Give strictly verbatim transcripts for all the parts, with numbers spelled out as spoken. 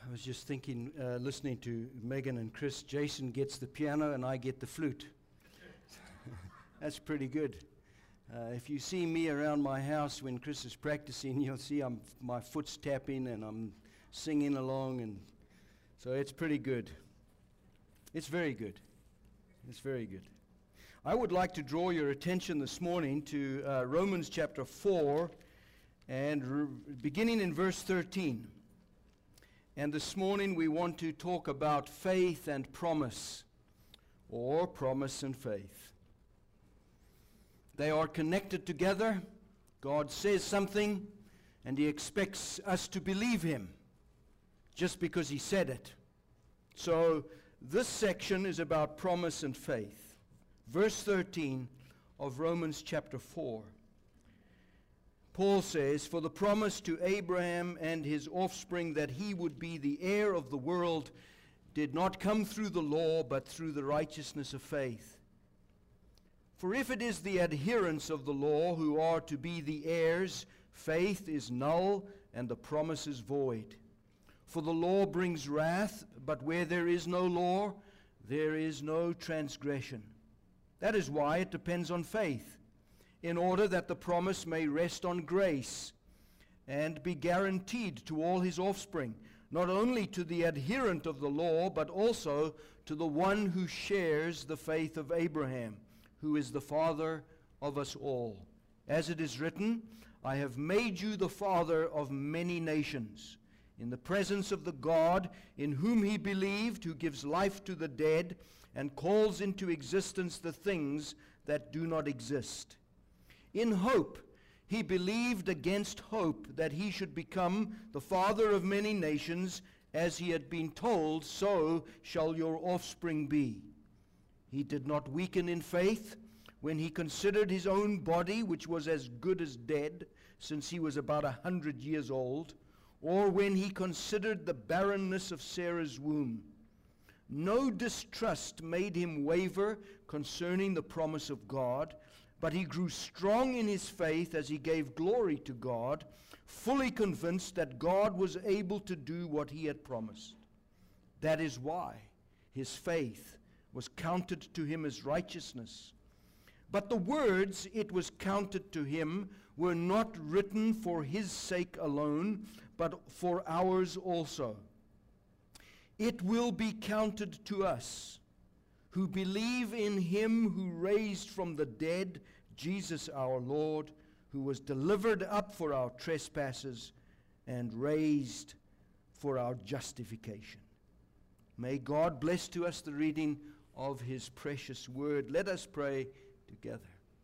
I was just thinking, uh, listening to Megan and Chris, Jason gets the piano and I get the flute. That's pretty good. Uh, if you see me around my house when Chris is practicing, you'll see I'm, my foot's tapping and I'm singing along, and so it's pretty good. It's very good. It's very good. I would like to draw your attention this morning to uh, Romans chapter four, and re- beginning in verse thirteen. And this morning we want to talk about faith and promise, or promise and faith. They are connected together. God says something, and He expects us to believe Him just because He said it. So this section is about promise and faith. Verse thirteen of Romans chapter four. Paul says, "For the promise to Abraham and his offspring that he would be the heir of the world did not come through the law, but through the righteousness of faith. For if it is the adherents of the law who are to be the heirs, faith is null and the promise is void. For the law brings wrath, but where there is no law, there is no transgression. That is why it depends on faith, in order that the promise may rest on grace and be guaranteed to all his offspring, not only to the adherent of the law, but also to the one who shares the faith of Abraham, who is the father of us all. As it is written, I have made you the father of many nations, in the presence of the God in whom he believed, who gives life to the dead and calls into existence the things that do not exist. In hope, he believed against hope that he should become the father of many nations, as he had been told, so shall your offspring be. He did not weaken in faith when he considered his own body, which was as good as dead, since he was about a hundred years old, or when he considered the barrenness of Sarah's womb. No distrust made him waver concerning the promise of God, but he grew strong in his faith as he gave glory to God, fully convinced that God was able to do what he had promised. That is why his faith was counted to him as righteousness. But the words "it was counted to him" were not written for his sake alone, but for ours also. It will be counted to us who believe in him who raised from the dead Jesus our Lord, who was delivered up for our trespasses and raised for our justification. May God bless to us the reading of his precious word. Let us pray together.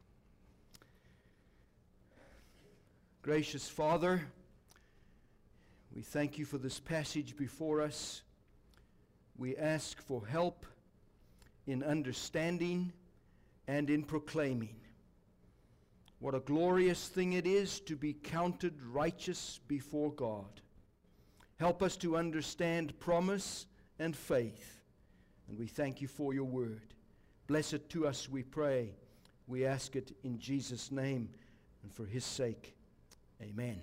Gracious Father, we thank you for this passage before us. We ask for help in understanding and in proclaiming. What a glorious thing it is to be counted righteous before God. Help us to understand promise and faith, and we thank you for your word. Bless it to us, we pray. We ask it in Jesus' name and for his sake. Amen.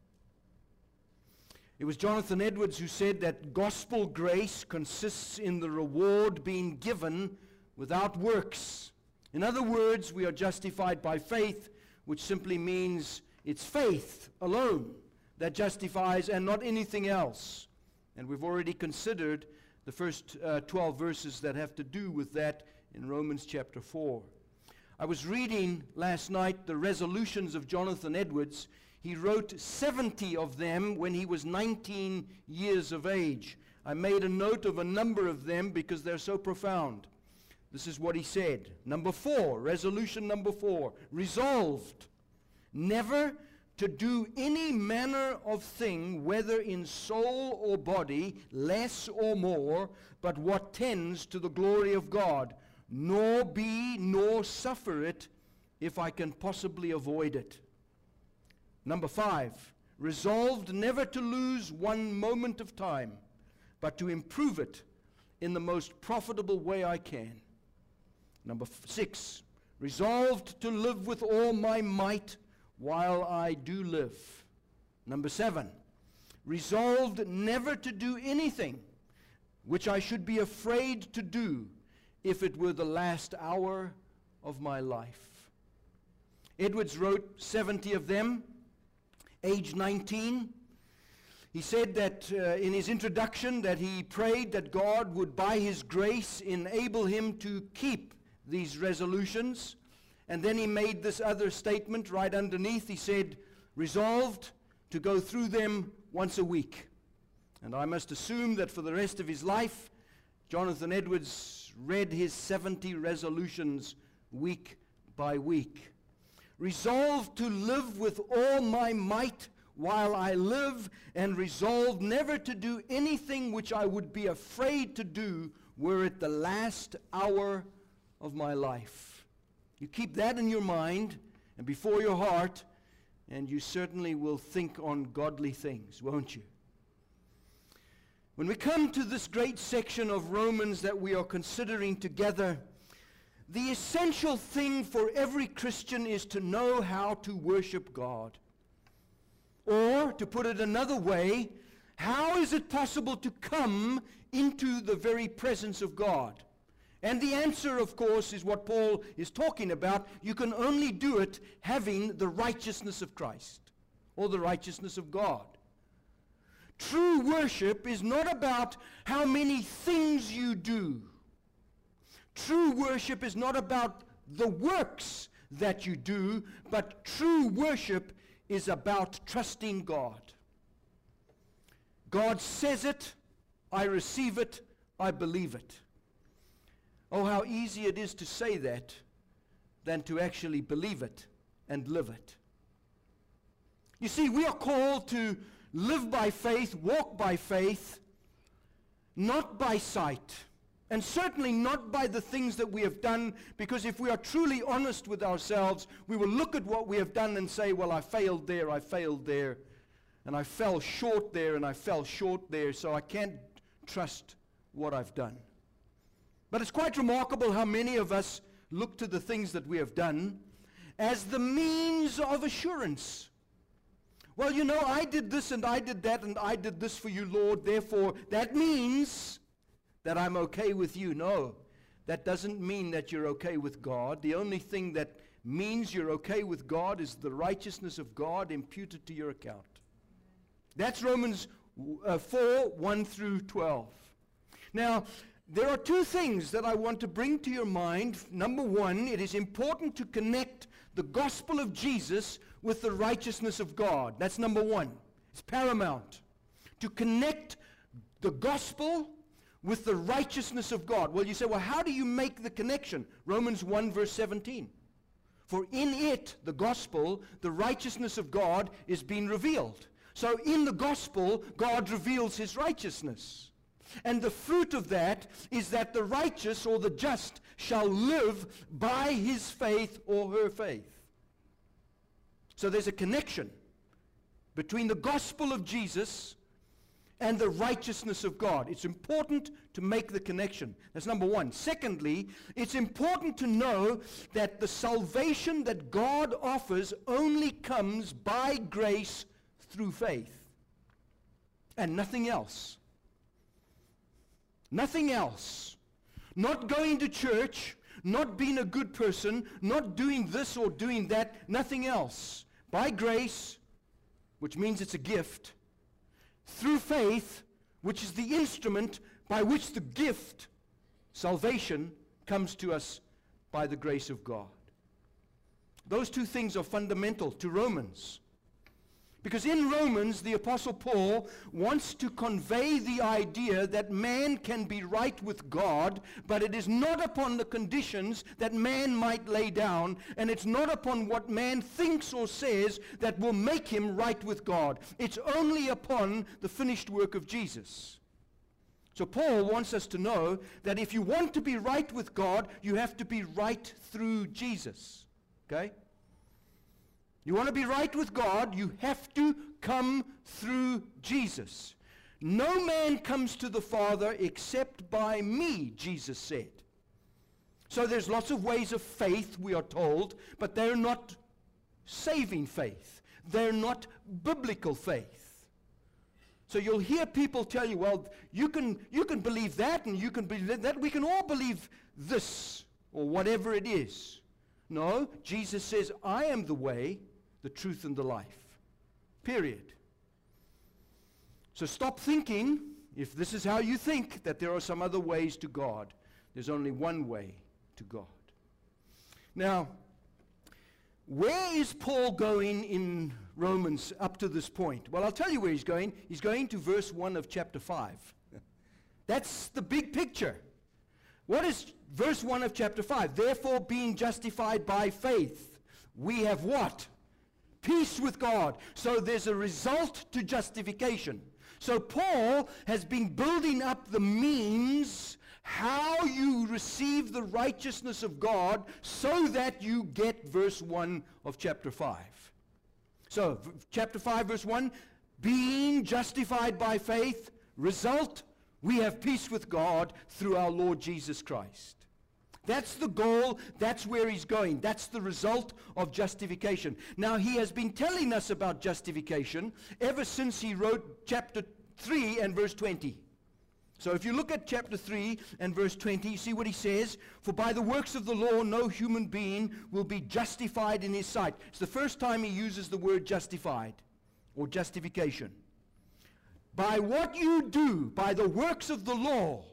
It was Jonathan Edwards who said that gospel grace consists in the reward being given without works. In other words, we are justified by faith, which simply means it's faith alone that justifies and not anything else. And we've already considered the first uh, twelve verses that have to do with that in Romans chapter four. I was reading last night the resolutions of Jonathan Edwards. He wrote seventy of them when he was nineteen years of age. I made a note of a number of them because they're so profound. This is what he said. Number four, resolution number four, resolved never to do any manner of thing, whether in soul or body, less or more, but what tends to the glory of God, nor be nor suffer it if I can possibly avoid it. Number five, resolved never to lose one moment of time, but to improve it in the most profitable way I can. Number f- six, resolved to live with all my might while I do live. Number seven, resolved never to do anything which I should be afraid to do if it were the last hour of my life. Edwards wrote seventy of them, age nineteen. He said that uh, in his introduction that he prayed that God would by his grace enable him to keep these resolutions. And then he made this other statement right underneath. He said, resolved to go through them once a week. And I must assume that for the rest of his life, Jonathan Edwards read his seventy resolutions week by week. Resolved to live with all my might while I live, and resolved never to do anything which I would be afraid to do were it the last hour of my life. You keep that in your mind and before your heart, and you certainly will think on godly things, won't you? When we come to this great section of Romans that we are considering together, the essential thing for every Christian is to know how to worship God. Or, to put it another way, how is it possible to come into the very presence of God? And the answer, of course, is what Paul is talking about. You can only do it having the righteousness of Christ, or the righteousness of God. True worship is not about how many things you do. True worship is not about the works that you do, but true worship is about trusting God. God says it, I receive it, I believe it. Oh, how easy it is to say that than to actually believe it and live it. You see, we are called to live by faith, walk by faith, not by sight, and certainly not by the things that we have done, because if we are truly honest with ourselves, we will look at what we have done and say, well, I failed there, I failed there, and I fell short there, and I fell short there, so I can't trust what I've done. But it's quite remarkable how many of us look to the things that we have done as the means of assurance. Well, you know, I did this and I did that and I did this for you, Lord, therefore that means that I'm okay with you. No, that doesn't mean that you're okay with God. The only thing that means you're okay with God is the righteousness of God imputed to your account. That's Romans uh, four, one through twelve. Now, there are two things that I want to bring to your mind. Number one, it is important to connect the gospel of Jesus with the righteousness of God. That's number one. It's paramount. To connect the gospel with the righteousness of God. Well, you say, well, how do you make the connection? Romans one, verse seventeen. For in it, the gospel, the righteousness of God is being revealed. So in the gospel, God reveals his righteousness. And the fruit of that is that the righteous or the just shall live by his faith or her faith. So there's a connection between the gospel of Jesus and the righteousness of God. It's important to make the connection. That's number one. Secondly, it's important to know that the salvation that God offers only comes by grace through faith and nothing else. Nothing else. Not going to church, not being a good person, not doing this or doing that, nothing else. By grace, which means it's a gift, through faith, which is the instrument by which the gift, salvation, comes to us by the grace of God. Those two things are fundamental to Romans. Because in Romans, the Apostle Paul wants to convey the idea that man can be right with God, but it is not upon the conditions that man might lay down, and it's not upon what man thinks or says that will make him right with God. It's only upon the finished work of Jesus. So Paul wants us to know that if you want to be right with God, you have to be right through Jesus. Okay? You want to be right with God, you have to come through Jesus. No man comes to the Father except by me, Jesus said. So there's lots of ways of faith, we are told, but they're not saving faith. They're not biblical faith. So you'll hear people tell you, well, you can, you can believe that and you can believe that. We can all believe this or whatever it is. No, Jesus says, I am the way, the truth, and the life. Period. So stop thinking, if this is how you think, that there are some other ways to God. There's only one way to God. Now, where is Paul going in Romans up to this point? Well, I'll tell you where he's going. He's going to verse one of chapter five. That's the big picture. What is verse one of chapter five? Therefore, being justified by faith, we have what? Peace with God. So there's a result to justification. So Paul has been building up the means how you receive the righteousness of God so that you get verse one of chapter five. So, v- chapter five, verse one, being justified by faith, result, we have peace with God through our Lord Jesus Christ. That's the goal. That's where he's going. That's the result of justification. Now, he has been telling us about justification ever since he wrote chapter three and verse twenty. So if you look at chapter three and verse twenty, you see what he says? For by the works of the law, no human being will be justified in his sight. It's the first time he uses the word justified or justification. By what you do, by the works of the law,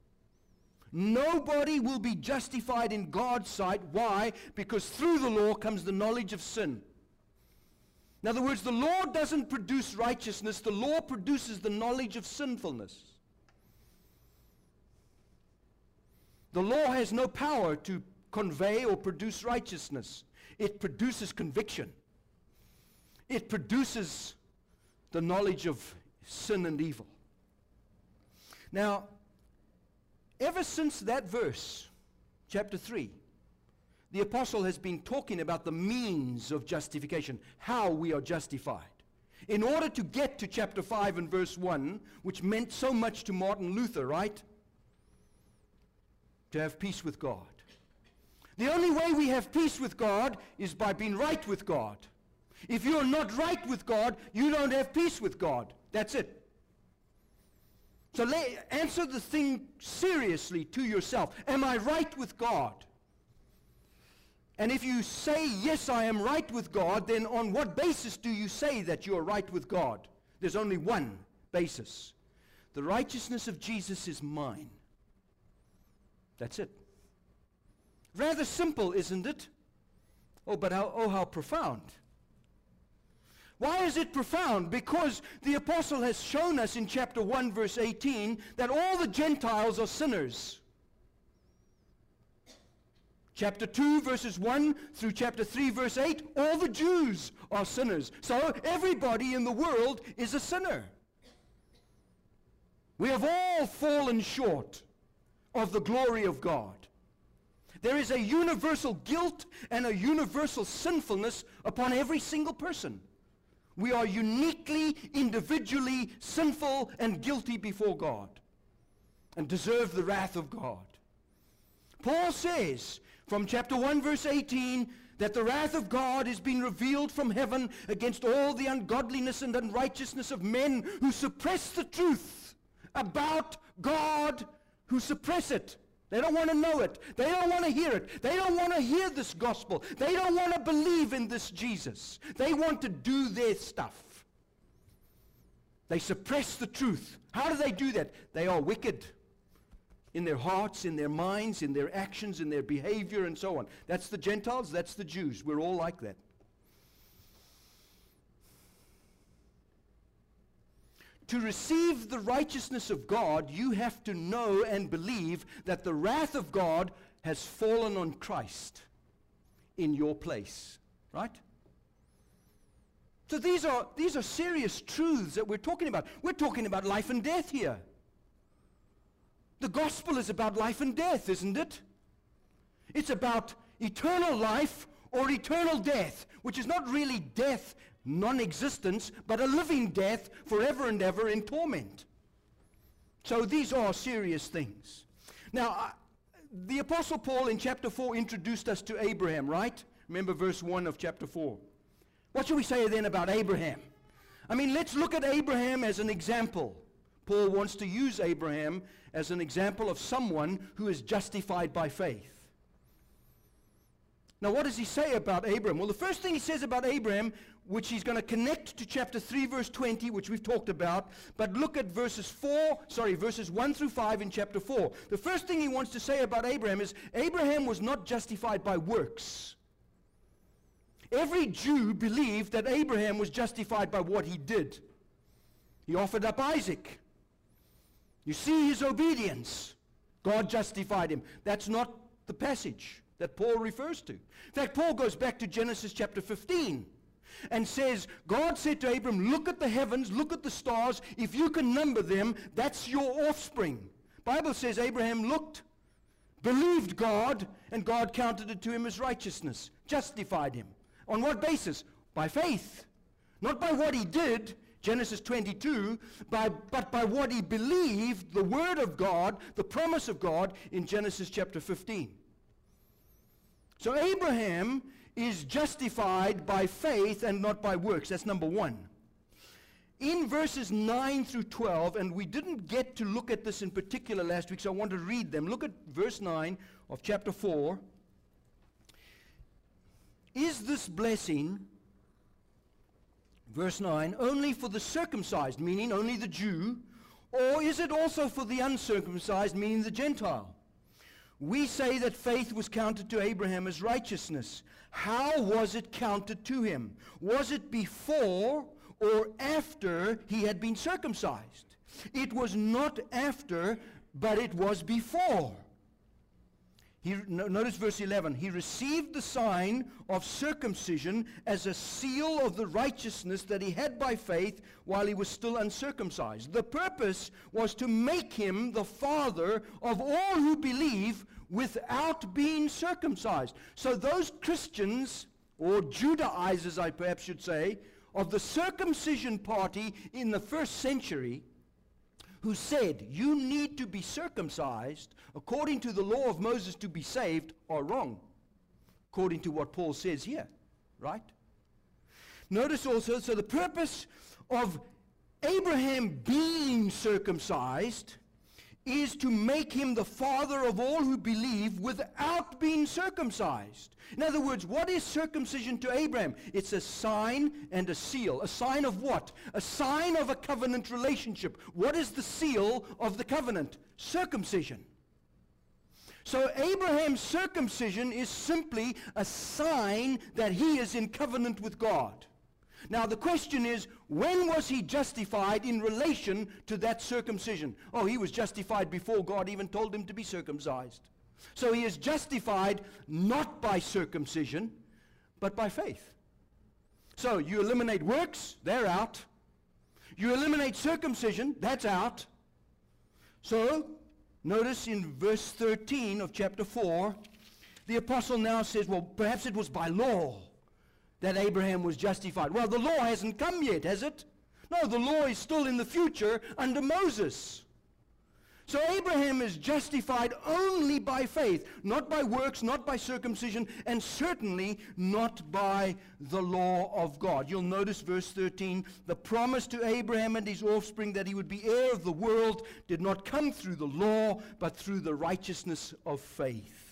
nobody will be justified in God's sight. Why? Because through the law comes the knowledge of sin. In other words, the law doesn't produce righteousness. The law produces the knowledge of sinfulness. The law has no power to convey or produce righteousness. It produces conviction. It produces the knowledge of sin and evil. Now, ever since that verse, chapter three, the apostle has been talking about the means of justification, how we are justified. In order to get to chapter five and verse one, which meant so much to Martin Luther, right? To have peace with God. The only way we have peace with God is by being right with God. If you're not right with God, you don't have peace with God. That's it. So lay, answer the thing seriously to yourself. Am I right with God? And if you say, yes, I am right with God, then on what basis do you say that you are right with God? There's only one basis. The righteousness of Jesus is mine. That's it. Rather simple, isn't it? Oh, but how, oh, how profound. Why is it profound? Because the apostle has shown us in chapter one, verse eighteen, that all the Gentiles are sinners. Chapter two, verses one through chapter three, verse eight, all the Jews are sinners. So everybody in the world is a sinner. We have all fallen short of the glory of God. There is a universal guilt and a universal sinfulness upon every single person. We are uniquely, individually sinful and guilty before God and deserve the wrath of God. Paul says from chapter one, verse eighteen, that the wrath of God is being revealed from heaven against all the ungodliness and unrighteousness of men who suppress the truth about God, who suppress it. They don't want to know it. They don't want to hear it. They don't want to hear this gospel. They don't want to believe in this Jesus. They want to do their stuff. They suppress the truth. How do they do that? They are wicked in their hearts, in their minds, in their actions, in their behavior, and so on. That's the Gentiles, that's the Jews. We're all like that. To receive the righteousness of God, you have to know and believe that the wrath of God has fallen on Christ in your place. Right? So these are, these are serious truths that we're talking about. We're talking about life and death here. The gospel is about life and death, isn't it? It's about eternal life or eternal death, which is not really death, non-existence, but a living death forever and ever in torment. So these are serious things. Now, uh, the Apostle Paul in chapter four introduced us to Abraham, right? Remember verse one of chapter four. What shall we say then about Abraham? I mean, let's look at Abraham as an example. Paul wants to use Abraham as an example of someone who is justified by faith. Now, what does he say about Abraham? Well, the first thing he says about Abraham, which he's going to connect to chapter three, verse twenty, which we've talked about, but look at verses four, sorry, verses one through five in chapter four. The first thing he wants to say about Abraham is Abraham was not justified by works. Every Jew believed that Abraham was justified by what he did. He offered up Isaac. You see his obedience. God justified him. That's not the passage that Paul refers to. In fact, Paul goes back to Genesis chapter fifteen and says, God said to Abram, look at the heavens, look at the stars. If you can number them, that's your offspring. Bible says Abraham looked, believed God, and God counted it to him as righteousness, justified him. On what basis? By faith. Not by what he did, Genesis twenty-two, by, but by what he believed, the word of God, the promise of God in Genesis chapter fifteen. So Abraham is justified by faith and not by works. That's number one. In verses nine through twelve, and we didn't get to look at this in particular last week, so I want to read them. Look at verse nine of chapter four. Is this blessing, verse nine, only for the circumcised, meaning only the Jew, or is it also for the uncircumcised, meaning the Gentile? We say that faith was counted to Abraham as righteousness. How was it counted to him? Was it before or after he had been circumcised? It was not after, but it was before. He, no, notice verse eleven. He received the sign of circumcision as a seal of the righteousness that he had by faith while he was still uncircumcised. The purpose was to make him the father of all who believe without being circumcised. So those Christians, or Judaizers I perhaps should say, of the circumcision party in the first century, who said you need to be circumcised according to the law of Moses to be saved, are wrong, according to what Paul says here, right? Notice also, so the purpose of Abraham being circumcised is to make him the father of all who believe without being circumcised. In other words, what is circumcision to Abraham? It's a sign and a seal. A sign of what? A sign of a covenant relationship. What is the seal of the covenant? Circumcision. So Abraham's circumcision is simply a sign that he is in covenant with God. Now the question is, when was he justified in relation to that circumcision? Oh, he was justified before God even told him to be circumcised. So he is justified not by circumcision, but by faith. So you eliminate works, they're out. You eliminate circumcision, that's out. So notice in verse thirteen of chapter four, the apostle now says, well, perhaps it was by law that Abraham was justified. Well, the law hasn't come yet, has it? No, the law is still in the future under Moses. So Abraham is justified only by faith, not by works, not by circumcision, and certainly not by the law of God. You'll notice verse thirteen, the promise to Abraham and his offspring that he would be heir of the world did not come through the law, but through the righteousness of faith.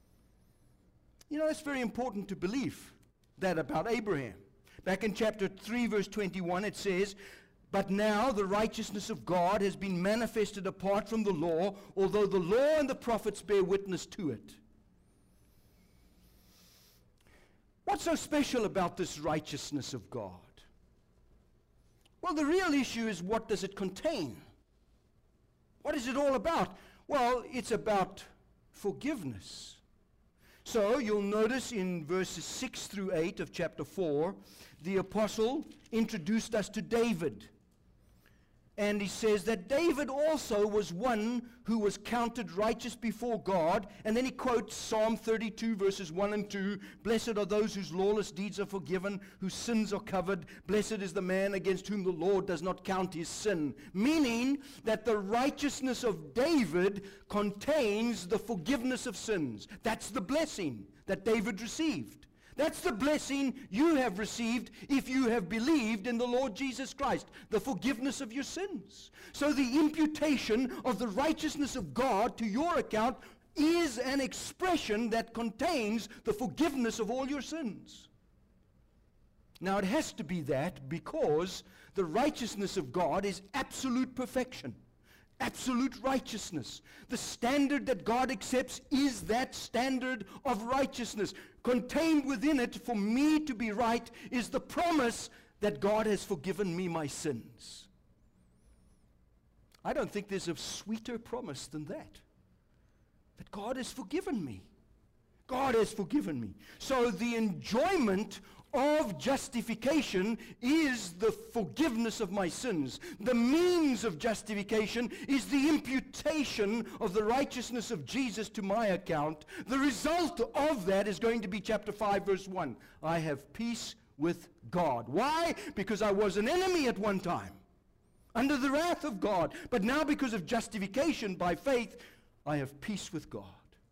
You know, it's very important to believe that about Abraham. Back in chapter three, verse twenty-one, it says, but now the righteousness of God has been manifested apart from the law, although the law and the prophets bear witness to it. What's so special about this righteousness of God? Well, the real issue is, what does it contain? What is it all about? Well, it's about forgiveness. So you'll notice in verses six through eight of chapter four, the apostle introduced us to David. And he says that David also was one who was counted righteous before God. And then he quotes Psalm thirty-two, verses one and two. Blessed are those whose lawless deeds are forgiven, whose sins are covered. Blessed is the man against whom the Lord does not count his sin. Meaning that the righteousness of David contains the forgiveness of sins. That's the blessing that David received. That's the blessing you have received if you have believed in the Lord Jesus Christ, the forgiveness of your sins. So the imputation of the righteousness of God to your account is an expression that contains the forgiveness of all your sins. Now it has to be that because the righteousness of God is absolute perfection. Absolute righteousness. The standard that God accepts is that standard of righteousness. Contained within it, for me to be right, is the promise that God has forgiven me my sins. I don't think there's a sweeter promise than that. That God has forgiven me. God has forgiven me. So the enjoyment of justification is the forgiveness of my sins. The means of justification is the imputation of the righteousness of Jesus to my account. The result of that is going to be chapter five, verse one. I have peace with God. Why? Because I was an enemy at one time, under the wrath of God. But now because of justification by faith, I have peace with God.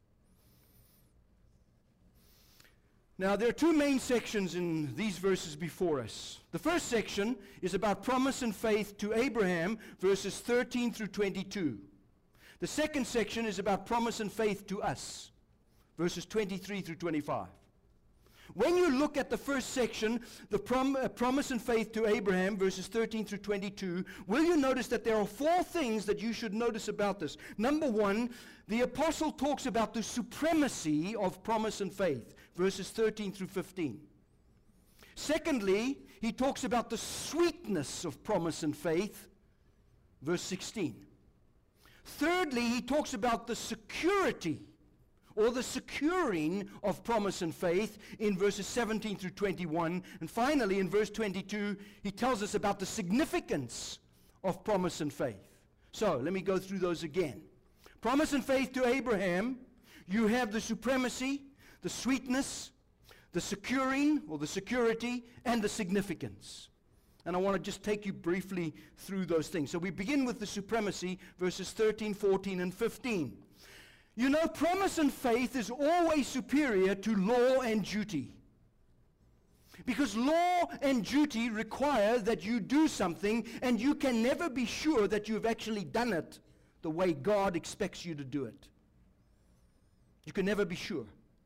Now, there are two main sections in these verses before us. The first section is about promise and faith to Abraham, verses thirteen through twenty-two. The second section is about promise and faith to us, verses twenty-three through twenty-five. When you look at the first section, the prom- uh, promise and faith to Abraham, verses thirteen through twenty-two, will you notice that there are four things that you should notice about this? Number one, the apostle talks about the supremacy of promise and faith, verses thirteen through fifteen. Secondly, he talks about the sweetness of promise and faith, verse sixteen. Thirdly, he talks about the security or the securing of promise and faith in verses seventeen through twenty-one. And finally, in verse twenty-two, he tells us about the significance of promise and faith. So, let me go through those again. Promise and faith to Abraham, you have the supremacy, the sweetness, the securing or the security, and the significance. And I want to just take you briefly through those things. So we begin with the supremacy, verses thirteen, fourteen, and fifteen. You know, promise and faith is always superior to law and duty. Because law and duty require that you do something, and you can never be sure that you've actually done it the way God expects you to do it. You can never be sure.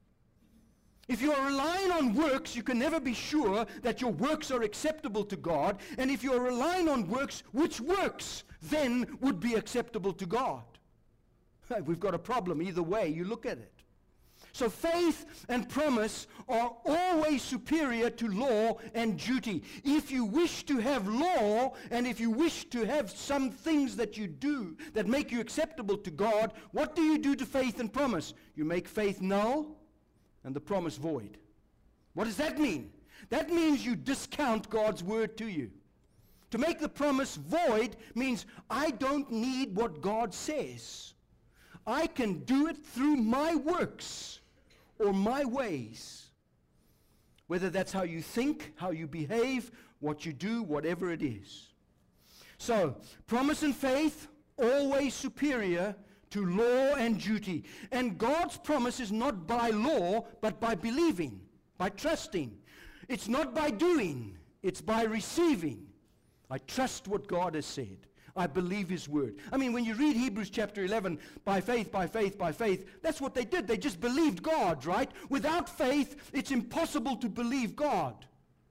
If you are relying on works, you can never be sure that your works are acceptable to God. And if you are relying on works, which works then would be acceptable to God? We've got a problem either way you look at it. So faith and promise are always superior to law and duty. If you wish to have law, and if you wish to have some things that you do that make you acceptable to God, what do you do to faith and promise? You make faith null and the promise void. What does that mean? That means you discount God's word to you. To make the promise void means I don't need what God says. I can do it through my works or my ways. Whether that's how you think, how you behave, what you do, whatever it is. So, promise and faith, always superior to law and duty. And God's promise is not by law, but by believing, by trusting. It's not by doing, it's by receiving. I trust what God has said. I believe his word. I mean, when you read Hebrews chapter eleven, by faith, by faith, by faith, that's what they did. They just believed God, right? Without faith, it's impossible to believe God.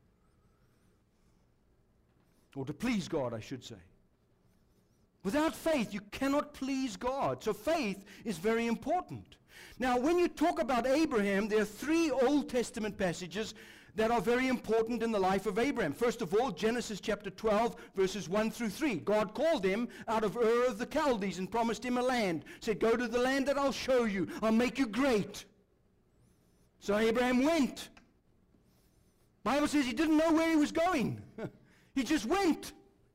Or to please God, I should say. Without faith, you cannot please God. So faith is very important. Now, when you talk about Abraham, there are three Old Testament passages that are very important in the life of Abraham. First of all, Genesis chapter twelve, verses one through three. God called him out of Ur of the Chaldees and promised him a land. Said, go to the land that I'll show you. I'll make you great. So Abraham went. Bible says he didn't know where he was going. He just went.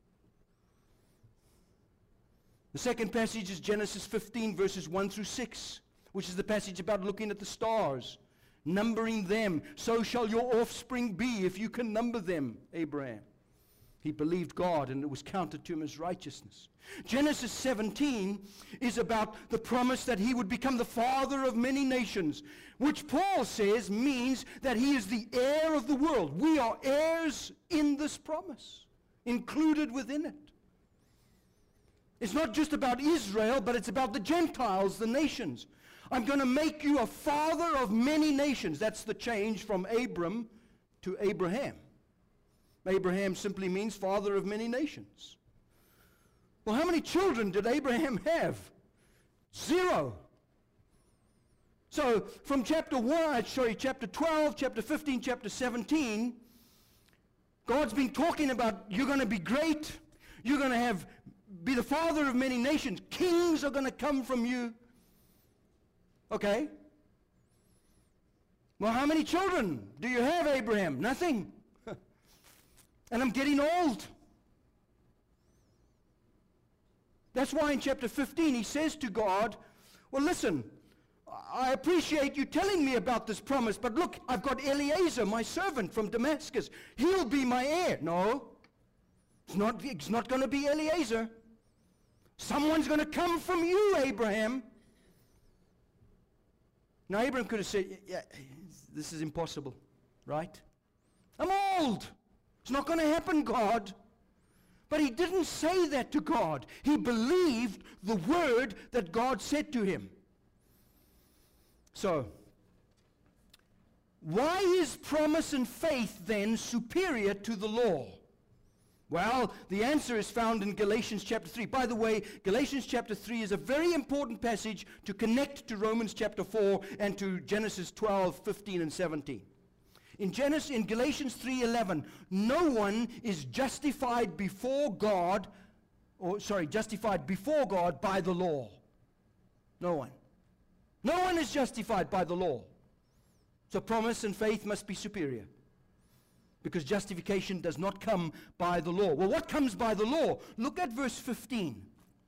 The second passage is Genesis fifteen, verses one through six, which is the passage about looking at the stars, numbering them. So shall your offspring be if you can number them, Abraham. He believed God, and it was counted to him as righteousness. Genesis seventeen is about the promise that he would become the father of many nations, which Paul says means that he is the heir of the world. We are heirs in this promise, included within it. It's not just about Israel, but it's about the Gentiles, the nations. I'm going to make you a father of many nations. That's the change from Abram to Abraham. Abraham simply means father of many nations. Well, how many children did Abraham have? Zero. So from chapter one, sorry, chapter twelve, chapter fifteen, chapter seventeen, God's been talking about you're going to be great. You're going to have be the father of many nations. Kings are going to come from you. Okay. Well, how many children do you have, Abraham? Nothing. And I'm getting old. That's why in chapter fifteen he says to God, well, listen, I appreciate you telling me about this promise, but look, I've got Eliezer, my servant from Damascus. He'll be my heir. No, it's not, it's not going to be Eliezer. Someone's going to come from you, Abraham. Now, Abraham could have said, yeah, this is impossible, right? I'm old. It's not going to happen, God. But he didn't say that to God. He believed the word that God said to him. So, why is promise and faith then superior to the law? Well, the answer is found in Galatians chapter three. By the way, Galatians chapter three is a very important passage to connect to Romans chapter four and to Genesis twelve, fifteen, and seventeen. In Genesis, in Galatians three eleven, no one is justified before God, or sorry, justified before God by the law. No one. No one is justified by the law. So promise and faith must be superior. Because justification does not come by the law. Well, what comes by the law? Look at verse fifteen.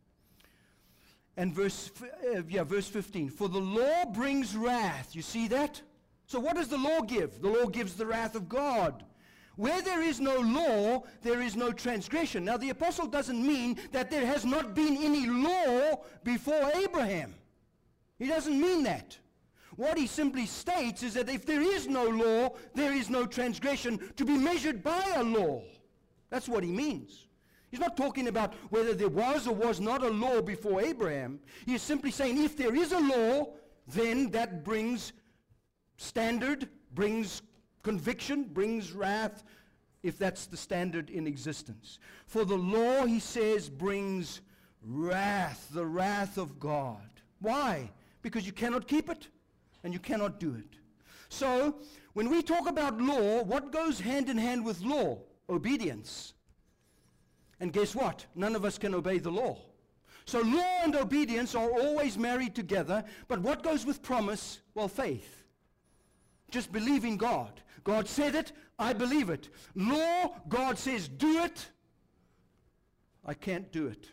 And verse, uh, yeah, verse fifteen. For the law brings wrath. You see that? So what does the law give? The law gives the wrath of God. Where there is no law, there is no transgression. Now the apostle doesn't mean that there has not been any law before Abraham. He doesn't mean that. What he simply states is that if there is no law, there is no transgression to be measured by a law. That's what he means. He's not talking about whether there was or was not a law before Abraham. He is simply saying if there is a law, then that brings standard, brings conviction, brings wrath, if that's the standard in existence. For the law, he says, brings wrath, the wrath of God. Why? Because you cannot keep it, and you cannot do it. So, when we talk about law, what goes hand in hand with law? Obedience. And guess what? None of us can obey the law. So law and obedience are always married together, but what goes with promise? Well, faith. Just believing God. God said it, I believe it. Law, God says do it, I can't do it.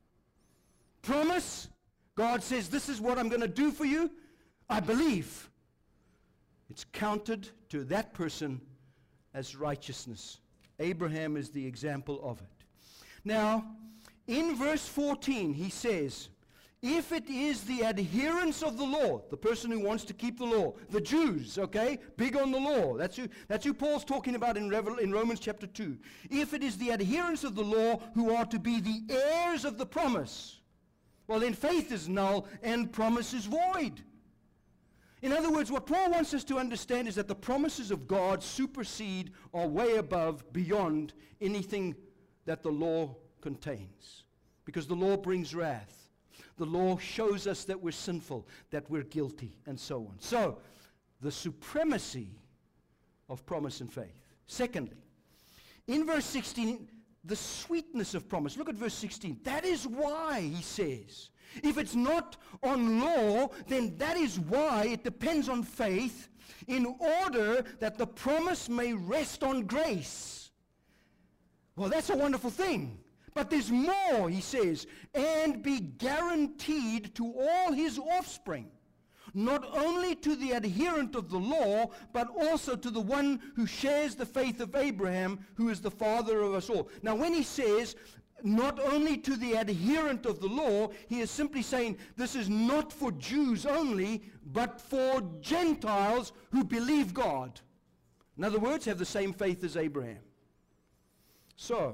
Promise, God says this is what I'm going to do for you, I believe. It's counted to that person as righteousness. Abraham is the example of it. Now, in verse fourteen, he says, if it is the adherents of the law, the person who wants to keep the law, the Jews, okay, big on the law, that's who, that's who Paul's talking about in, Revel, in Romans chapter two. If it is the adherents of the law who are to be the heirs of the promise, well then faith is null and promise is void. In other words, what Paul wants us to understand is that the promises of God supersede or way above, beyond anything that the law contains. Because the law brings wrath. The law shows us that we're sinful, that we're guilty, and so on. So, the supremacy of promise and faith. Secondly, in verse sixteen, the sweetness of promise. Look at verse sixteen. That is why, he says, if it's not on law, then that is why it depends on faith, in order that the promise may rest on grace. Well, that's a wonderful thing. But there's more, he says, and be guaranteed to all his offspring. not only to the adherent of the law, but also to the one who shares the faith of Abraham, who is the father of us all. Now, when he says, not only to the adherent of the law, he is simply saying this is not for Jews only, but for Gentiles who believe God. In other words, have the same faith as Abraham. So,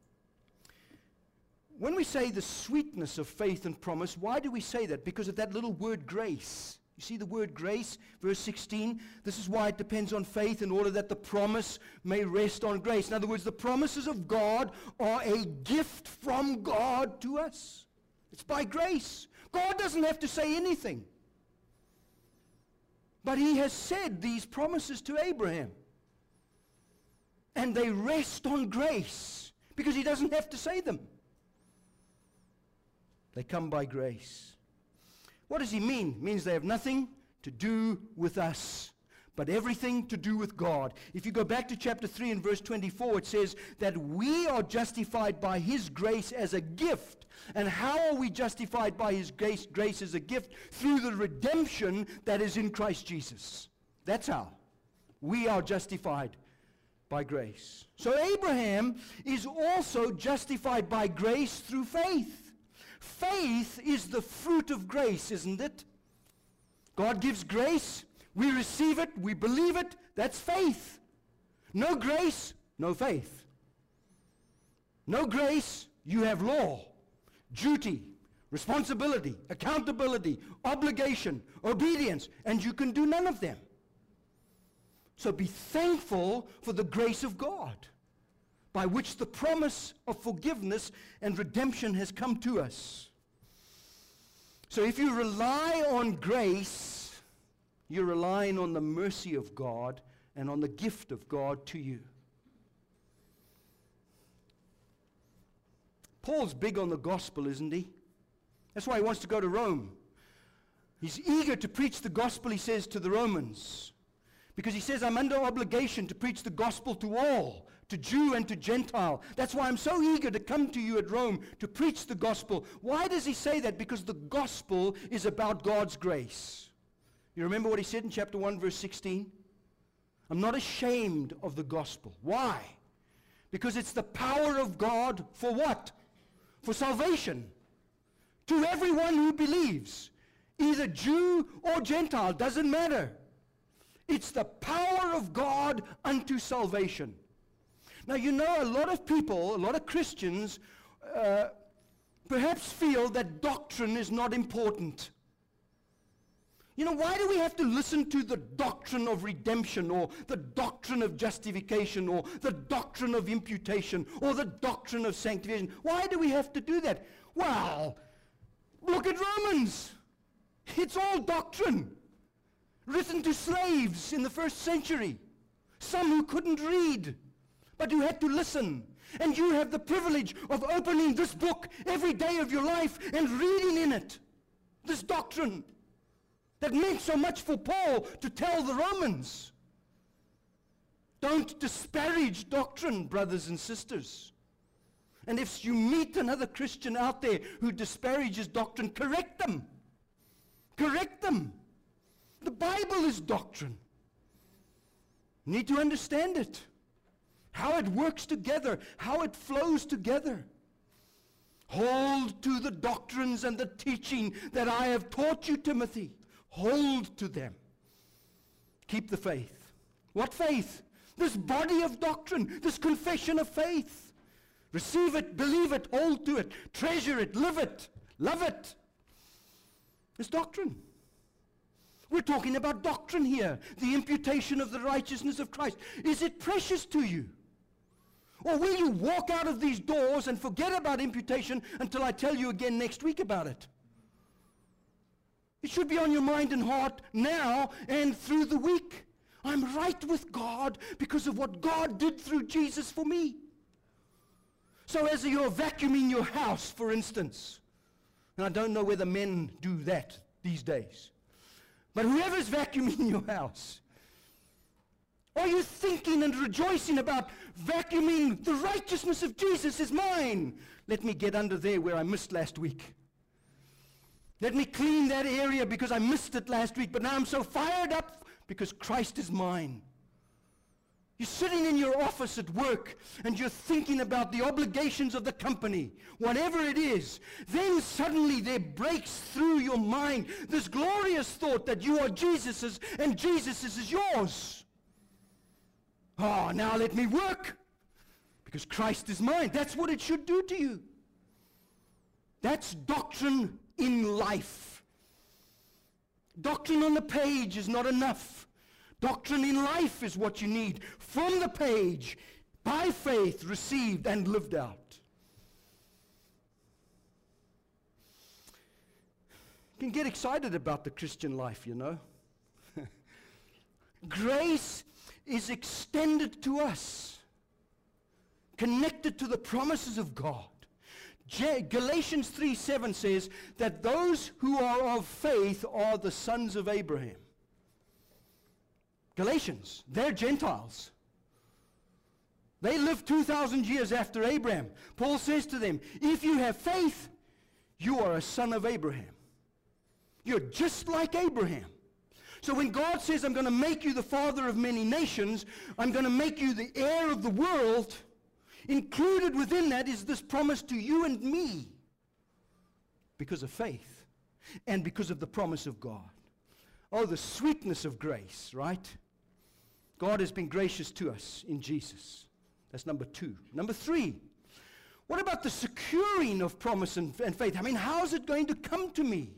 when we say the sweetness of faith and promise, why do we say that? Because of that little word grace. You see the word grace, verse sixteen? This is why it depends on faith, in order that the promise may rest on grace. In other words, the promises of God are a gift from God to us. It's by grace. God doesn't have to say anything. But he has said these promises to Abraham. And they rest on grace, because he doesn't have to say them. They come by grace. What does he mean? It means they have nothing to do with us, but everything to do with God. If you go back to chapter three and verse twenty-four, it says that we are justified by his grace as a gift. And how are we justified by his grace, grace as a gift? Through the redemption that is in Christ Jesus. That's how. We are justified by grace. So Abraham is also justified by grace through faith. Faith is the fruit of grace, isn't it? God gives grace, we receive it, we believe it, that's faith. No grace, no faith. No grace, you have law, duty, responsibility, accountability, obligation, obedience, and you can do none of them. So be thankful for the grace of God, by which the promise of forgiveness and redemption has come to us. So if you rely on grace, you're relying on the mercy of God and on the gift of God to you. Paul's big on the gospel, isn't he? That's why he wants to go to Rome. He's eager to preach the gospel, he says, to the Romans. Because he says, I'm under obligation to preach the gospel to all, to Jew and to Gentile. That's why I'm so eager to come to you at Rome to preach the gospel. Why does he say that? Because the gospel is about God's grace. You remember what he said in chapter one, verse sixteen? I'm not ashamed of the gospel. Why? Because it's the power of God for what? For salvation. To everyone who believes. Either Jew or Gentile, doesn't matter. It's the power of God unto salvation. Now, you know, a lot of people, a lot of Christians, uh, perhaps feel that doctrine is not important. You know, why do we have to listen to the doctrine of redemption, or the doctrine of justification, or the doctrine of imputation, or the doctrine of sanctification? Why do we have to do that? Well, look at Romans. It's all doctrine. Written to slaves in the first century. Some who couldn't read, but who had to listen. And you have the privilege of opening this book every day of your life and reading in it this doctrine that meant so much for Paul to tell the Romans. Don't disparage doctrine, brothers and sisters. And if you meet another Christian out there who disparages doctrine, correct them. Correct them. The Bible is doctrine. You need to understand it. How it works together, how it flows together. Hold to the doctrines and the teaching that I have taught you, Timothy. Hold to them. Keep the faith. What faith? This body of doctrine, this confession of faith. Receive it, believe it, hold to it, treasure it, live it, love it. It's doctrine. We're talking about doctrine here, the imputation of the righteousness of Christ. Is it precious to you? Or will you walk out of these doors and forget about imputation until I tell you again next week about it? It should be on your mind and heart now and through the week. I'm right with God because of what God did through Jesus for me. So as you're vacuuming your house, for instance, and I don't know whether men do that these days, but whoever's vacuuming your house, are you thinking and rejoicing about vacuuming the righteousness of Jesus is mine? Let me get under there where I missed last week. Let me clean that area because I missed it last week, but now I'm so fired up because Christ is mine. You're sitting in your office at work and you're thinking about the obligations of the company, whatever it is. Then suddenly there breaks through your mind this glorious thought that you are Jesus's and Jesus's is yours. Oh, now let me work because Christ is mine. That's what it should do to you. That's doctrine in life. Doctrine on the page is not enough. Doctrine in life is what you need. From the page, by faith, received and lived out. You can get excited about the Christian life, you know. Grace is extended to us, connected to the promises of God. J- Galatians three seven says that those who are of faith are the sons of Abraham. Galatians, they're Gentiles. They lived two thousand years after Abraham. Paul says to them, if you have faith, you are a son of Abraham. You're just like Abraham. So when God says, I'm going to make you the father of many nations, I'm going to make you the heir of the world, included within that is this promise to you and me because of faith and because of the promise of God. Oh, the sweetness of grace, right? God has been gracious to us in Jesus. That's number two. Number three, what about the securing of promise and, and faith? I mean, how is it going to come to me?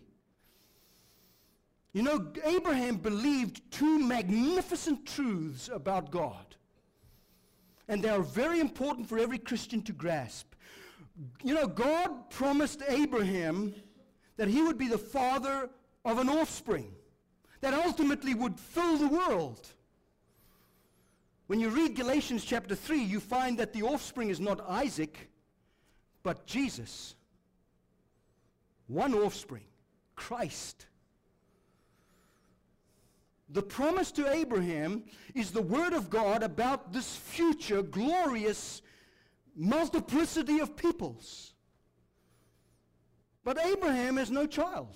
You know, Abraham believed two magnificent truths about God. And they are very important for every Christian to grasp. You know, God promised Abraham that he would be the father of an offspring that ultimately would fill the world. When you read Galatians chapter three, you find that the offspring is not Isaac, but Jesus. One offspring, Christ. The promise to Abraham is the word of God about this future glorious multiplicity of peoples. But Abraham has no child.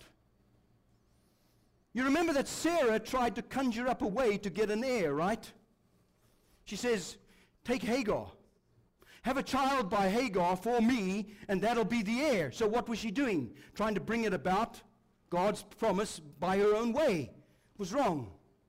You remember that Sarah tried to conjure up a way to get an heir, right? She says, take Hagar. Have a child by Hagar for me, and that'll be the heir. So what was she doing? Trying to bring it about God's promise by her own way. It was wrong.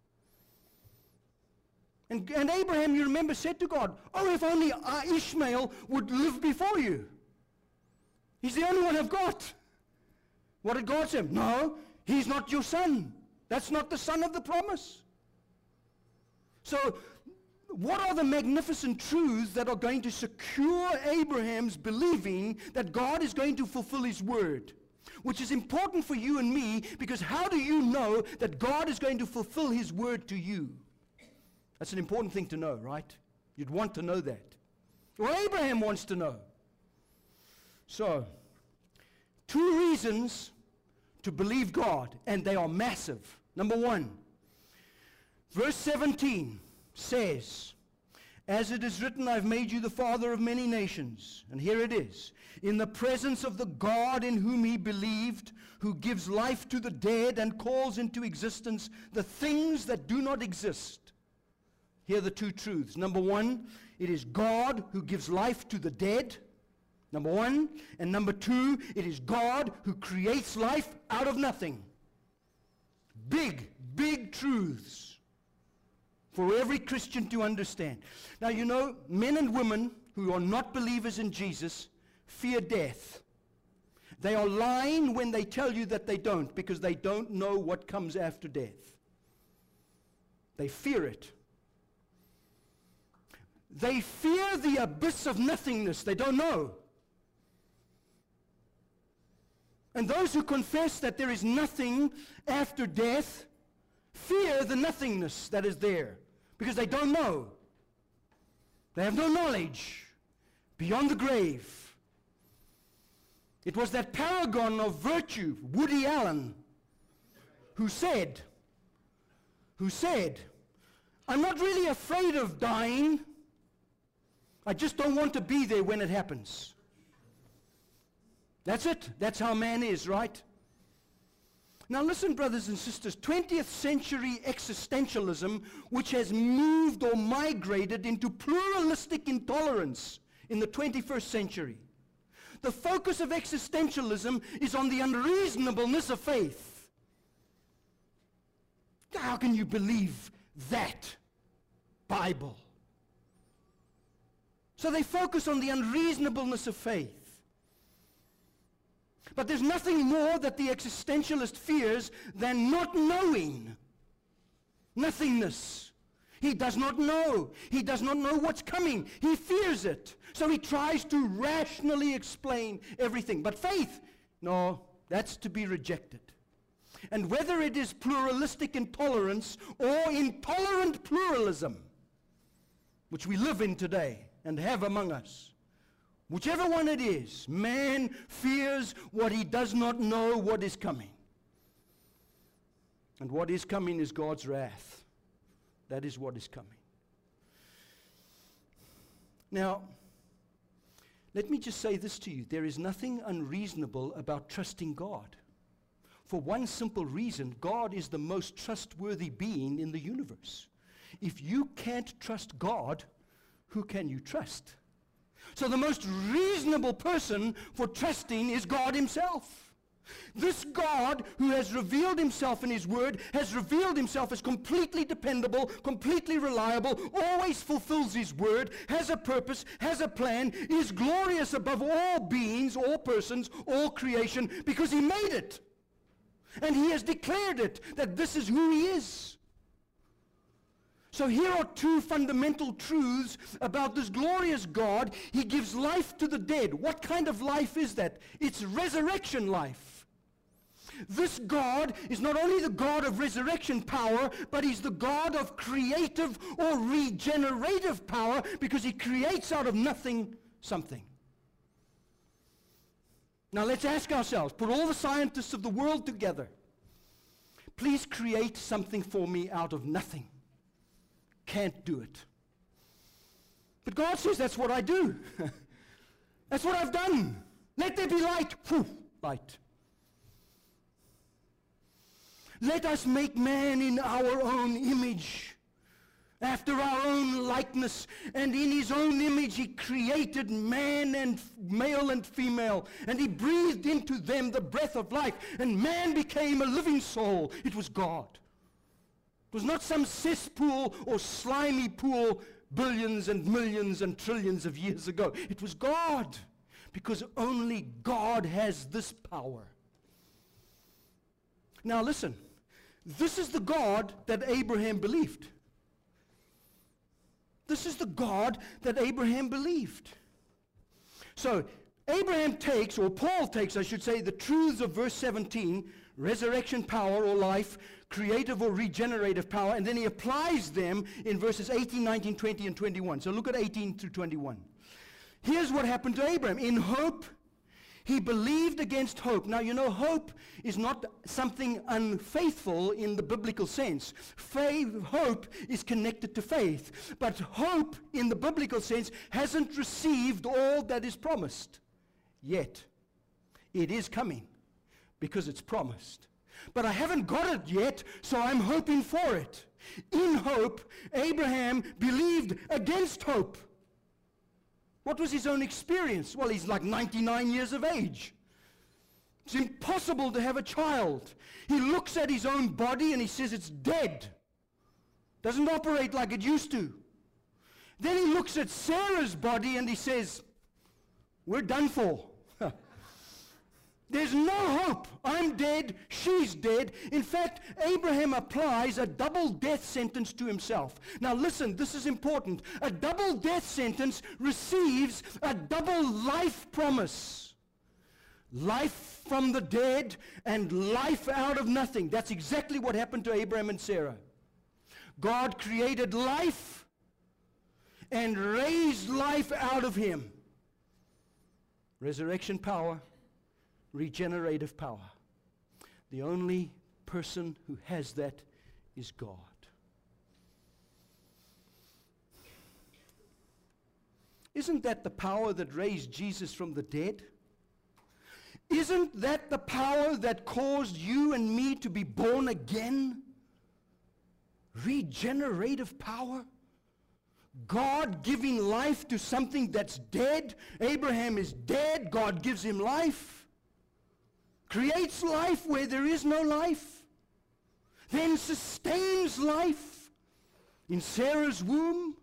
And, and Abraham, you remember, said to God, oh, if only uh, Ishmael would live before you. He's the only one I've got. What did God say? No, he's not your son. That's not the son of the promise. So, what are the magnificent truths that are going to secure Abraham's believing that God is going to fulfill his word? Which is important for you and me, because how do you know that God is going to fulfill his word to you? That's an important thing to know, right? You'd want to know that. Well, Abraham wants to know. So, two reasons to believe God, and they are massive. Number one, verse seventeen says, as it is written, I've made you the father of many nations. And here it is. In the presence of the God in whom he believed, who gives life to the dead and calls into existence the things that do not exist. Here are the two truths. Number one, it is God who gives life to the dead. Number one. And number two, it is God who creates life out of nothing. Big, big truths for every Christian to understand. Now, you know, men and women who are not believers in Jesus fear death. They are lying when they tell you that they don't, because they don't know what comes after death. They fear it. They fear the abyss of nothingness. They don't know. And those who confess that there is nothing after death fear the nothingness that is there, because they don't know. They have no knowledge beyond the grave. It was that paragon of virtue, Woody Allen, who said, who said, I'm not really afraid of dying. I just don't want to be there when it happens. That's it. That's how man is, right? Now listen, brothers and sisters, twentieth century existentialism, which has moved or migrated into pluralistic intolerance in the twenty-first century. The focus of existentialism is on the unreasonableness of faith. How can you believe that Bible? So they focus on the unreasonableness of faith. But there's nothing more that the existentialist fears than not knowing. Nothingness. He does not know. He does not know what's coming. He fears it. So he tries to rationally explain everything. But faith, no, that's to be rejected. And whether it is pluralistic intolerance or intolerant pluralism, which we live in today and have among us, whichever one it is, man fears what he does not know what is coming. And what is coming is God's wrath. That is what is coming. Now, let me just say this to you. There is nothing unreasonable about trusting God. For one simple reason, God is the most trustworthy being in the universe. If you can't trust God, who can you trust? So the most reasonable person for trusting is God himself. This God who has revealed himself in his word has revealed himself as completely dependable, completely reliable, always fulfills his word, has a purpose, has a plan, is glorious above all beings, all persons, all creation, because he made it. And he has declared it, that this is who he is. So here are two fundamental truths about this glorious God. He gives life to the dead. What kind of life is that? It's resurrection life. This God is not only the God of resurrection power, but he's the God of creative or regenerative power, because he creates out of nothing something. Now let's ask ourselves, put all the scientists of the world together. Please create something for me out of nothing. Can't do it. But God says that's what I do. That's what I've done. Let there be light. Phew, light. Let us make man in our own image, after our own likeness, and in his own image he created man and f- male and female, and he breathed into them the breath of life, and man became a living soul. It was God. It was not some cesspool or slimy pool billions and millions and trillions of years ago. It was God, because only God has this power. Now listen, this is the God that Abraham believed. This is the God that Abraham believed. So Abraham takes, or Paul takes, I should say, the truths of verse seventeen, resurrection power or life, creative or regenerative power, and then he applies them in verses eighteen, nineteen, twenty, and twenty-one. So look at eighteen through twenty-one. Here's what happened to Abraham. In hope, he believed against hope. Now, you know, hope is not something unfaithful in the biblical sense. Faith, hope is connected to faith. But hope, in the biblical sense, hasn't received all that is promised yet. It is coming because it's promised. But I haven't got it yet, so I'm hoping for it. In hope, Abraham believed against hope. What was his own experience? Well, he's like ninety-nine years of age. It's impossible to have a child. He looks at his own body and he says it's dead. Doesn't operate like it used to. Then he looks at Sarah's body and he says, we're done for. There's no hope. I'm dead. She's dead. In fact, Abraham applies a double death sentence to himself. Now listen, this is important. A double death sentence receives a double life promise. Life from the dead and life out of nothing. That's exactly what happened to Abraham and Sarah. God created life and raised life out of him. Resurrection power. Regenerative power. The only person who has that is God. Isn't that the power that raised Jesus from the dead? Isn't that the power that caused you and me to be born again? Regenerative power. God giving life to something that's dead. Abraham is dead. God gives him life. Creates life where there is no life. Then sustains life in Sarah's womb.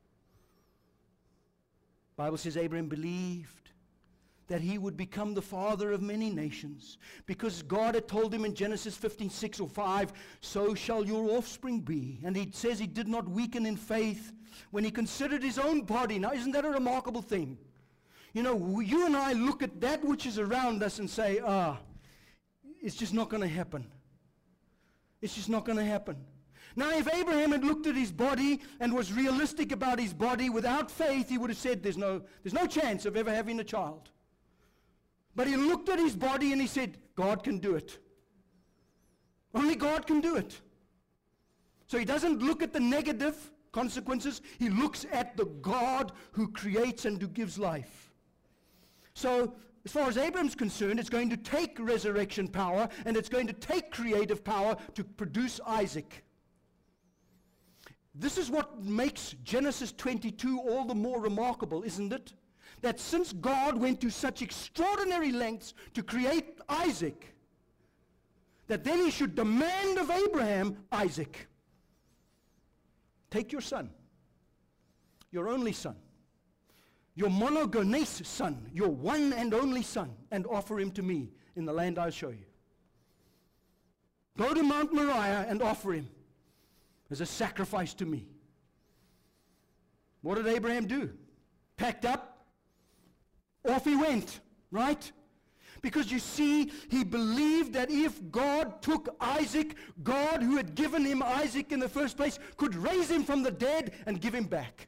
The Bible says Abraham believed that he would become the father of many nations, because God had told him in Genesis fifteen, six or five, so shall your offspring be. And he says he did not weaken in faith when he considered his own body. Now, isn't that a remarkable thing? You know, you and I look at that which is around us and say, ah, it's just not going to happen. It's just not going to happen. Now, if Abraham had looked at his body and was realistic about his body without faith, he would have said, there's no, there's no chance of ever having a child. But he looked at his body and he said, God can do it. Only God can do it. So he doesn't look at the negative consequences. He looks at the God who creates and who gives life. So as far as Abraham's concerned, it's going to take resurrection power and it's going to take creative power to produce Isaac. This is what makes Genesis twenty-two all the more remarkable, isn't it? That since God went to such extraordinary lengths to create Isaac, that then he should demand of Abraham Isaac. Take your son, your only son, your monogenes son, your one and only son, and offer him to me in the land I'll show you. Go to Mount Moriah and offer him as a sacrifice to me. What did Abraham do? Packed up. Off he went, right? Because you see, he believed that if God took Isaac, God who had given him Isaac in the first place could raise him from the dead and give him back.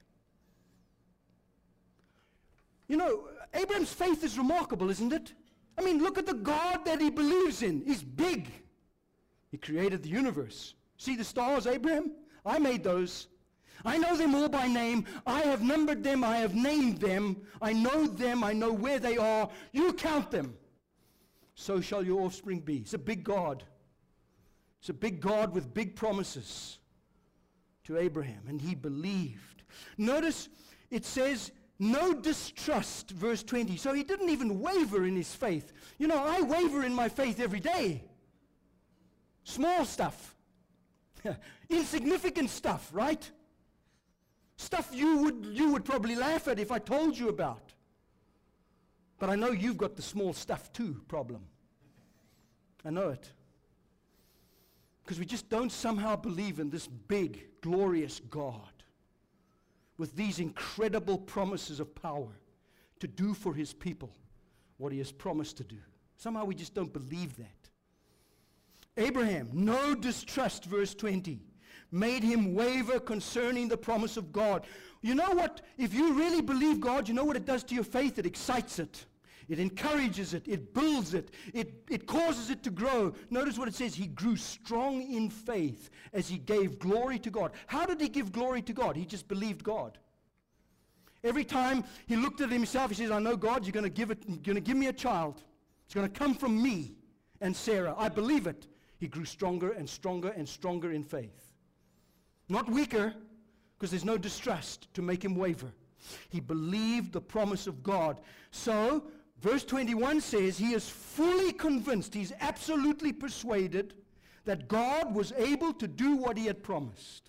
You know, Abraham's faith is remarkable, isn't it? I mean, look at the God that he believes in. He's big. He created the universe. See the stars, Abraham? I made those. I know them all by name. I have numbered them. I have named them. I know them. I know where they are. You count them. So shall your offspring be. It's a big God. It's a big God with big promises to Abraham. And he believed. Notice it says, no distrust, verse twenty. So he didn't even waver in his faith. You know, I waver in my faith every day. Small stuff. Insignificant stuff, right? Stuff you would, you would probably laugh at if I told you about. But I know you've got the small stuff too problem. I know it. Because we just don't somehow believe in this big, glorious God with these incredible promises of power to do for his people what he has promised to do. Somehow we just don't believe that. Abraham, no distrust, verse twenty. Made him waver concerning the promise of God. You know what? If you really believe God, you know what it does to your faith? It excites it. It encourages it. It builds it. It, it causes it to grow. Notice what it says. He grew strong in faith as he gave glory to God. How did he give glory to God? He just believed God. Every time he looked at himself, he says, I know God, you're going to give it, you're going to give me a child. It's going to come from me and Sarah. I believe it. He grew stronger and stronger and stronger in faith. Not weaker, because there's no distrust to make him waver. He believed the promise of God. So, verse twenty-one says, he is fully convinced, he's absolutely persuaded that God was able to do what he had promised.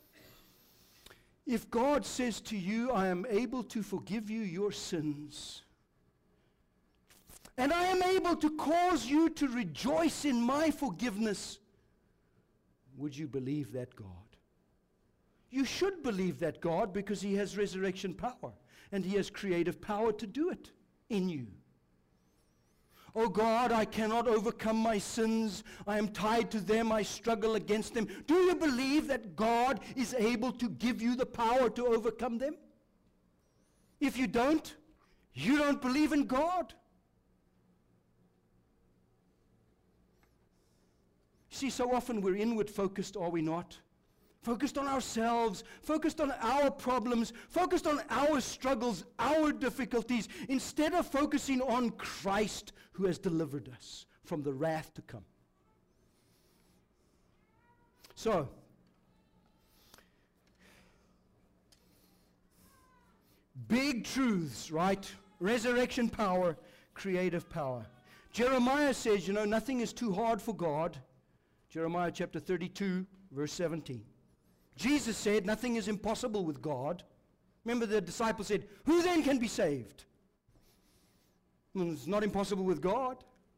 If God says to you, I am able to forgive you your sins, and I am able to cause you to rejoice in my forgiveness, would you believe that God? You should believe that God, because he has resurrection power and he has creative power to do it in you. Oh God, I cannot overcome my sins. I am tied to them. I struggle against them. Do you believe that God is able to give you the power to overcome them? If you don't, you don't believe in God. See, so often we're inward focused, are we not? focused on ourselves, focused on our problems, focused on our struggles, our difficulties, instead of focusing on Christ who has delivered us from the wrath to come. So, big truths, right? Resurrection power, creative power. Jeremiah says, you know, nothing is too hard for God. Jeremiah chapter thirty-two, verse seventeen. Jesus said, nothing is impossible with God. Remember, the disciples said, who then can be saved? Well, it's not impossible with God.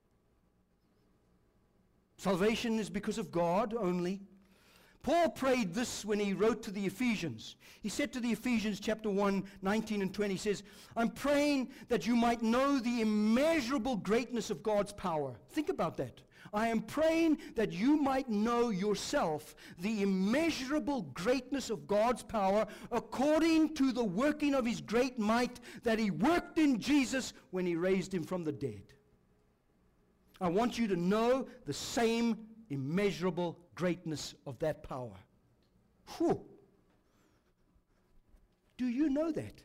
Salvation is because of God only. Paul prayed this when he wrote to the Ephesians. He said to the Ephesians chapter one, nineteen and twenty, he says, I'm praying that you might know the immeasurable greatness of God's power. Think about that. I am praying that you might know yourself the immeasurable greatness of God's power according to the working of his great might that he worked in Jesus when he raised him from the dead. I want you to know the same immeasurable greatness of that power. Whew. Do you know that?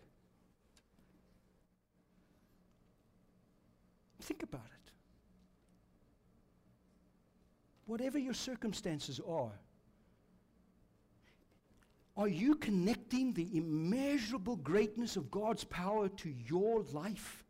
Think about it. Whatever your circumstances are, are you connecting the immeasurable greatness of God's power to your life?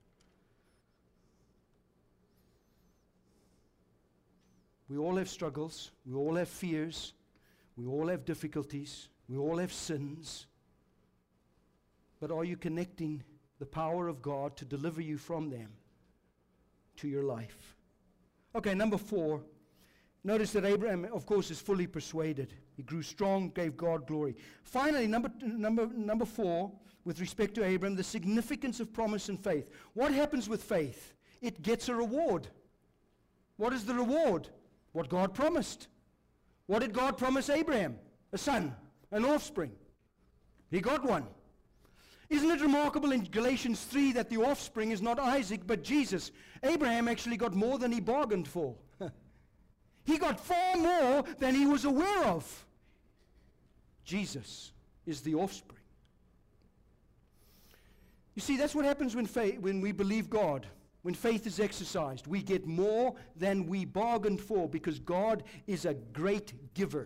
We all have struggles. We all have fears. We all have difficulties. We all have sins. But are you connecting the power of God to deliver you from them to your life? Okay, number four. Notice that Abraham, of course, is fully persuaded. He grew strong, gave God glory. Finally, number, number, number four, with respect to Abraham, the significance of promise and faith. What happens with faith? It gets a reward. What is the reward? What God promised. What did God promise Abraham? A son, an offspring. He got one. Isn't it remarkable in Galatians three that the offspring is not Isaac but Jesus? Abraham actually got more than he bargained for. He got far more than he was aware of. Jesus is the offspring. You see, that's what happens when faith, when we believe God. When faith is exercised, we get more than we bargained for because God is a great giver.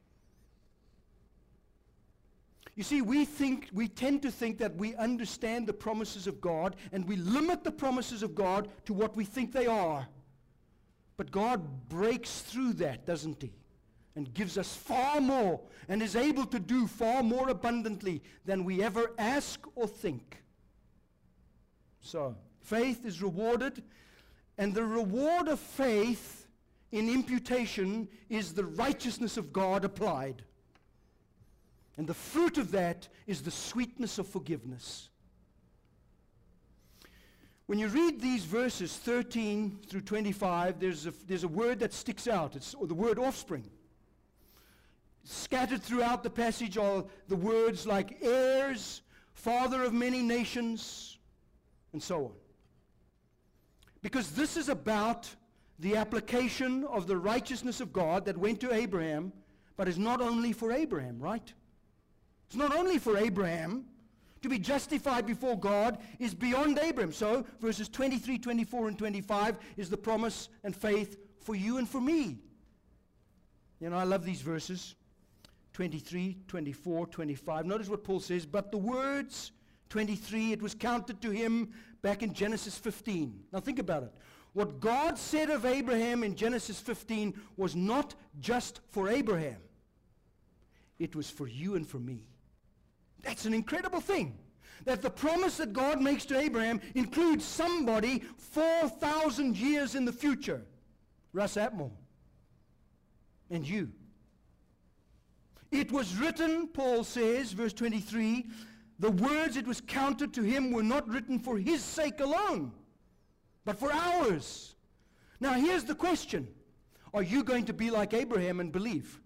You see, we think, we tend to think that we understand the promises of God and we limit the promises of God to what we think they are. But God breaks through that, doesn't he? And gives us far more and is able to do far more abundantly than we ever ask or think. So, faith is rewarded, and the reward of faith in imputation is the righteousness of God applied. And the fruit of that is the sweetness of forgiveness. When you read these verses thirteen through twenty-five, there's a, there's a word that sticks out. It's the word offspring. Scattered throughout the passage are the words like heirs, father of many nations, and so on. Because this is about the application of the righteousness of God that went to Abraham, but is not only for Abraham, right? It's not only for Abraham. To be justified before God is beyond Abraham. So, verses twenty-three, twenty-four, and twenty-five is the promise and faith for you and for me. You know, I love these verses. twenty-three, twenty-four, twenty-five. Notice what Paul says. But the words, twenty-three, it was counted to him back in Genesis fifteen. Now think about it. What God said of Abraham in Genesis fifteen was not just for Abraham. It was for you and for me. That's an incredible thing. That the promise that God makes to Abraham includes somebody four thousand years in the future. Russ Atmore. And you. It was written, Paul says, verse twenty-three, the words it was counted to him were not written for his sake alone, but for ours. Now here's the question. Are you going to be like Abraham and believe?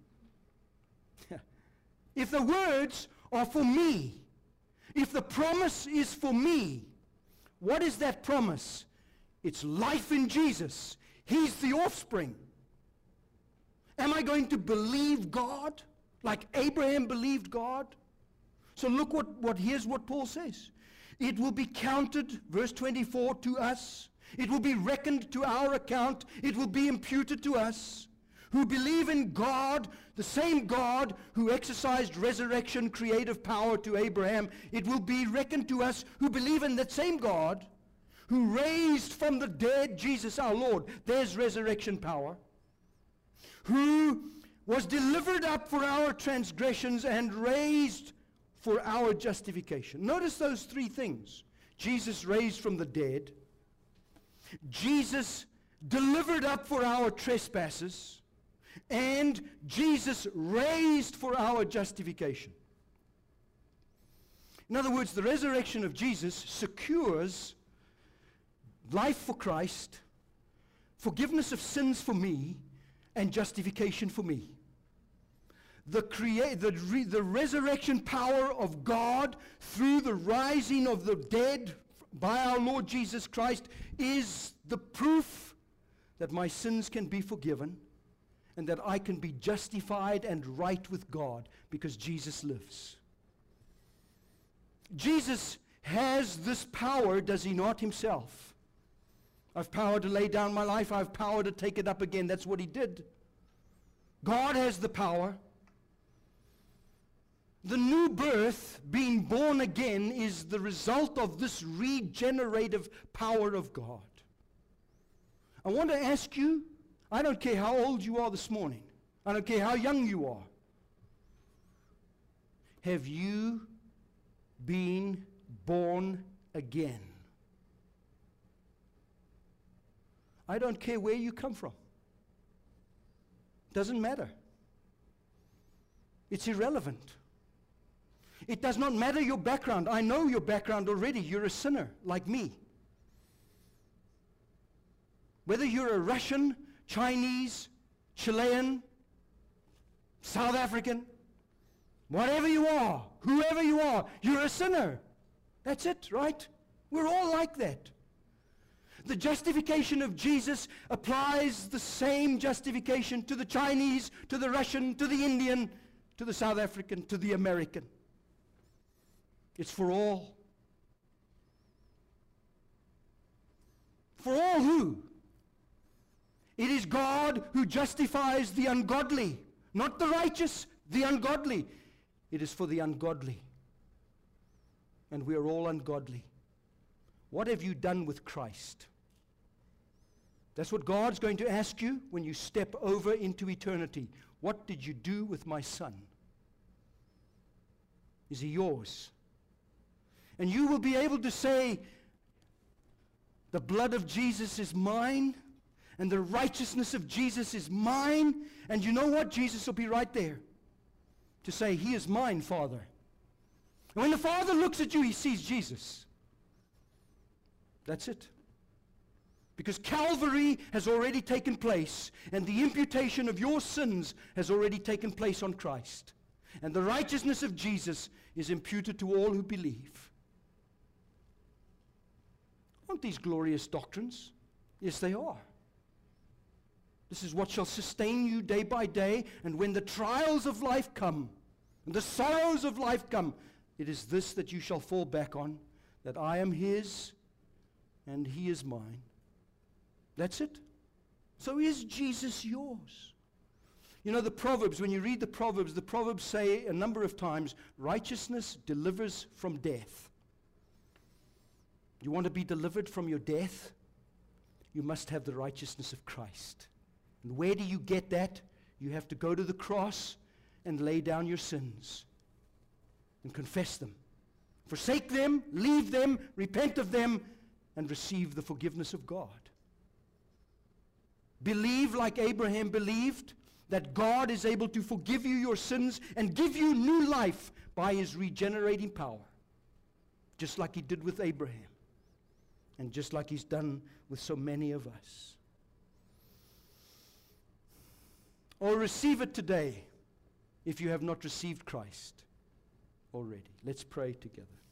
If the words are for me, if the promise is for me, what is that promise? It's life in Jesus. He's the offspring. Am I going to believe God Like Abraham believed God. So look what, what here's what Paul says. It will be counted, verse twenty-four, to us. It will be reckoned to our account. It will be imputed to us who believe in God, the same God who exercised resurrection creative power to Abraham. It will be reckoned to us who believe in that same God who raised from the dead Jesus our Lord. There's resurrection power. Who was delivered up for our transgressions and raised for our justification. Notice those three things. Jesus raised from the dead. Jesus delivered up for our trespasses. And Jesus raised for our justification. In other words, the resurrection of Jesus secures life for Christ, forgiveness of sins for me, and justification for me. The, crea- the, re- the resurrection power of God through the rising of the dead by our Lord Jesus Christ is the proof that my sins can be forgiven and that I can be justified and right with God because Jesus lives. Jesus has this power, does he not, himself? I've power to lay down my life. I have power to take it up again. That's what he did. God has the power. The new birth, being born again, is the result of this regenerative power of God. I want to ask you, I don't care how old you are this morning. I don't care how young you are. Have you been born again? I don't care where you come from. Doesn't matter. It's irrelevant. It does not matter your background. I know your background already. You're a sinner like me. Whether you're a Russian, Chinese, Chilean, South African, whatever you are, whoever you are, you're a sinner. That's it, right? We're all like that. The justification of Jesus applies the same justification to the Chinese, to the Russian, to the Indian, to the South African, to the American. It's for all. For all who? It is God who justifies the ungodly, not the righteous, the ungodly. It is for the ungodly. And we are all ungodly. What have you done with Christ? That's what God's going to ask you when you step over into eternity. What did you do with my son? Is he yours? And you will be able to say, the blood of Jesus is mine, and the righteousness of Jesus is mine. And you know what? Jesus will be right there to say, he is mine, Father. And when the Father looks at you, he sees Jesus. That's it. Because Calvary has already taken place, and the imputation of your sins has already taken place on Christ. And the righteousness of Jesus is imputed to all who believe. Aren't these glorious doctrines? Yes, they are. This is what shall sustain you day by day, and when the trials of life come, and the sorrows of life come, it is this that you shall fall back on, that I am his, and he is mine. That's it. So is Jesus yours? You know, the Proverbs, when you read the Proverbs, the Proverbs say a number of times, righteousness delivers from death. You want to be delivered from your death? You must have the righteousness of Christ. And where do you get that? You have to go to the cross and lay down your sins and confess them. Forsake them, leave them, repent of them, and receive the forgiveness of God. Believe like Abraham believed, that God is able to forgive you your sins and give you new life by his regenerating power. Just like he did with Abraham. And just like he's done with so many of us. Or receive it today if you have not received Christ already. Let's pray together.